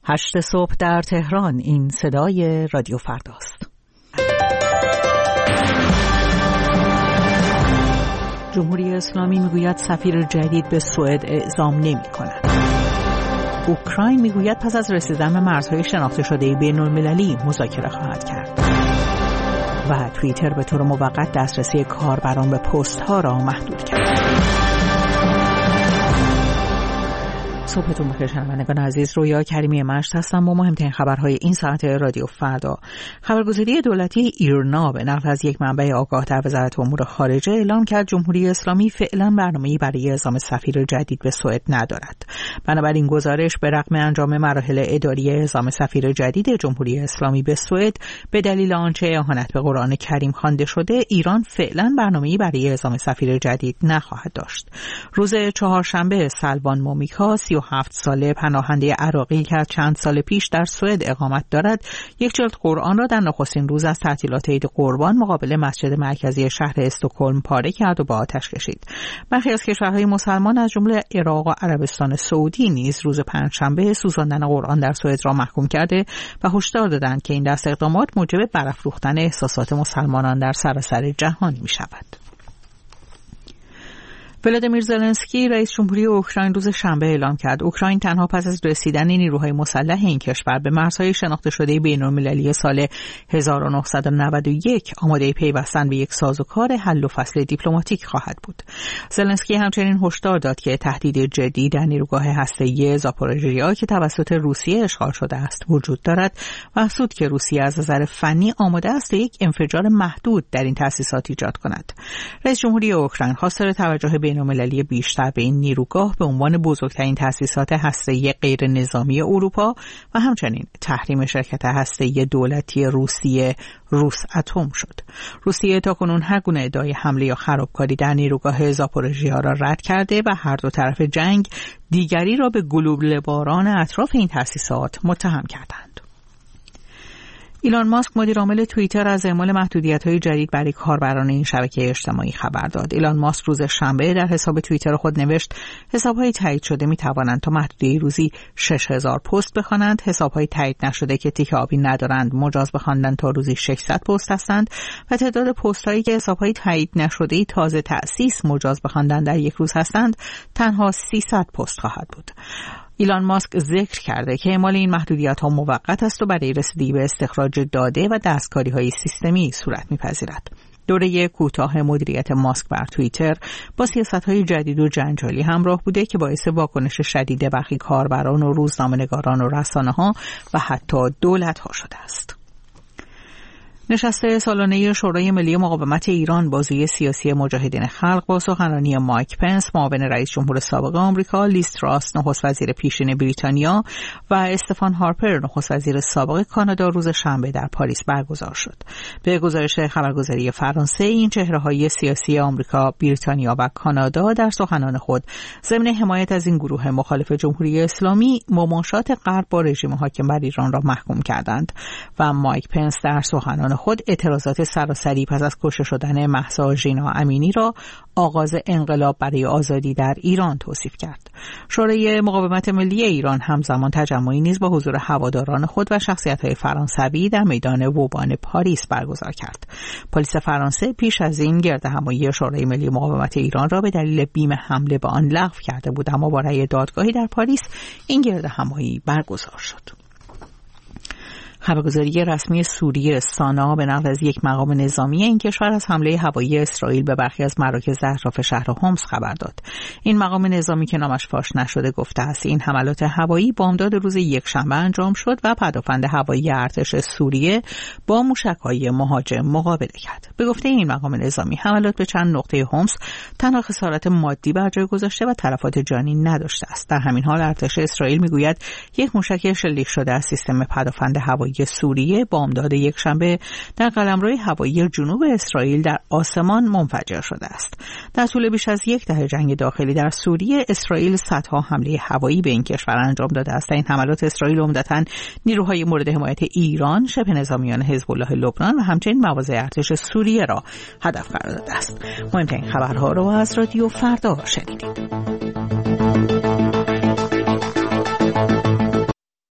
8 صبح در تهران. این صدای رادیو فرداست. جمهوری اسلامی میگوید سفیر جدید به سوئد اعزام نمی‌کند. اوکراین میگوید پس از رسیدن به مرزهای شناخته شده بین‌المللی مذاکره خواهد کرد. و توییتر به طور موقت دسترسی کاربران به پست‌ها را محدود کرد. صبحتون بخیر شنوندگان عزیز. رویا کریمی مشت هستم با مهمترین خبرهای این ساعت رادیو فردا. خبرگزاری دولتی ایرنا به نقل از یک منبع آگاه در وزارت امور خارجه اعلام کرد جمهوری اسلامی فعلا برنامه‌ای برای اعزام سفیر جدید به سوئد ندارد. بنابراین گزارش به رغم انجام مراحل اداری اعزام سفیر جدید جمهوری اسلامی به سوئد به دلیل آنچه اهانت به قرآن کریم خوانده شده، ایران فعلا برنامه‌ای برای اعزام سفیر جدید نخواهد داشت. روز چهارشنبه سلوان مومیکا 37 ساله پناهنده عراقی که از چند سال پیش در سوئد اقامت دارد، یک جلد قرآن را در نخستین روز از تعطیلات عید قربان مقابل مسجد مرکزی شهر استکهلم پاره کرد و با آتش کشید. برخی از کشورهای مسلمان از جمله عراق و عربستان سعودی نیز روز پنجشنبه سوزاندن قرآن در سوئد را محکوم کرده و هشدار دادند که این دست اقدامات موجب برافروختن احساسات مسلمانان در سراسر جهان می‌شود. ولادیمیر زلنسکی رئیس جمهوری اوکراین روز شنبه اعلام کرد اوکراین تنها پس از رسیدن نیروهای مسلح این کشور به مرزهای شناخته شده بین‌المللی سال 1991 آماده پیوستن به یک سازوکار حل و فصل دیپلماتیک خواهد بود. زلنسکی همچنین هشدار داد که تهدید جدی در نیروگاه هسته‌ای زاپوروژیا که توسط روسیه اشغال شده است وجود دارد و افزود که روسیه از نظر فنی آماده است یک انفجار محدود در این تأسیسات ایجاد کند. رئیس جمهوری اوکراین خواستار توجه بین‌المللی بیشتر به این نیروگاه به عنوان بزرگترین تأسیسات هسته‌ای غیر نظامی اروپا و همچنین تحریم شرکت هسته‌ای دولتی روسیه روساتم شد. روسیه تاکنون هر گونه ادعای حمله یا خرابکاری در نیروگاه زاپوروژیا را رد کرده و هر دو طرف جنگ دیگری را به گلوله باران اطراف این تأسیسات متهم کردند. ایلان ماسک مدیر عامل توییتر از اعمال محدودیت‌های جدید برای کاربران این شبکه اجتماعی خبر داد. ایلان ماسک روز شنبه در حساب توییتر خود نوشت حساب‌های تایید شده می‌توانند تا محدوده روزی 6000 پست بخوانند. حساب‌های تایید نشده که تیک آبی ندارند مجاز به خواندن تا روزی 600 پست هستند و تعداد پست‌هایی که حساب‌های تایید نشده تازه تأسیس مجاز به خواندن در یک روز هستند تنها 300 پست خواهد بود. ایلان ماسک ذکر کرده که اعمال این محدودیت‌ها موقت است و برای رسیدگی به استخراج داده و دستکاری‌های سیستمی صورت می‌پذیرد. دوره کوتاه مدیریت ماسک بر توییتر با سیاست‌های جدید و جنجالی همراه بوده که باعث واکنش شدید برخی کاربران و روزنامه‌نگاران و رسانه‌ها و حتی دولت‌ها شده است. نشست سالانه شورای ملی مقاومت ایران بازوی سیاسی مجاهدین خلق با سخنرانی مایک پنس معاون رئیس جمهور سابق آمریکا، لیز تراس نخست وزیر پیشین بریتانیا و استفان هارپر نخست وزیر سابق کانادا روز شنبه در پاریس برگزار شد. به گزارش خبرگزاری فرانسه این چهره‌های سیاسی آمریکا، بریتانیا و کانادا در سخنان خود ضمن حمایت از این گروه مخالف جمهوری اسلامی مماشات غرب با رژیم حاکم بر ایران را محکوم کردند و مایک پنس در سخنان خود اعتراضات سراسری پس از کشته شدن مهسا ژینا امینی را آغاز انقلاب برای آزادی در ایران توصیف کرد. شورای مقاومت ملی ایران همزمان تجمعی نیز با حضور هواداران خود و شخصیت‌های فرانسوی در میدان ووبان پاریس برگزار کرد. پلیس فرانسه پیش از این گردهمایی شورای ملی مقاومت ایران را به دلیل بیم حمله به آن لغو کرده بود، اما با رأی دادگاهی در پاریس این گردهمایی برگزار شد. خبرگزاری رسمی سوریه سانا به نقل از یک مقام نظامی این کشور از حمله هوایی اسرائیل به برخی از مراکز اطراف شهر حمص خبر داد. این مقام نظامی که نامش فاش نشده گفته است این حملات هوایی بامداد روز یکشنبه انجام شد و پدافند هوایی ارتش سوریه با موشک‌های مهاجم مقابله کرد. به گفته این مقام نظامی حملات به چند نقطه حمص تنها خسارت مادی بر جای گذاشته و تلفات جانی نداشته است. در همین حال ارتش اسرائیل میگوید یک موشک شلیک شده از سیستم پدافند هوایی سوریه بامداد یکشنبه در قلمرو هوایی جنوب اسرائیل در آسمان منفجر شده است. در طول بیش از یک دهه جنگ داخلی در سوریه اسرائیل صدها حمله هوایی به این کشور انجام داده است. این حملات اسرائیل عمدتاً نیروهای مورد حمایت ایران، شبه نظامیان حزب الله لبنان و همچنین مواضع ارتش سوریه را هدف قرار داده است. مهمترین خبرها را از رادیو فردا شنیدید.